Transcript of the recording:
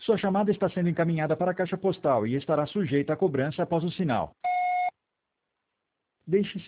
Sua chamada está sendo encaminhada para a caixa postal e estará sujeita a cobrança após o sinal. Deixe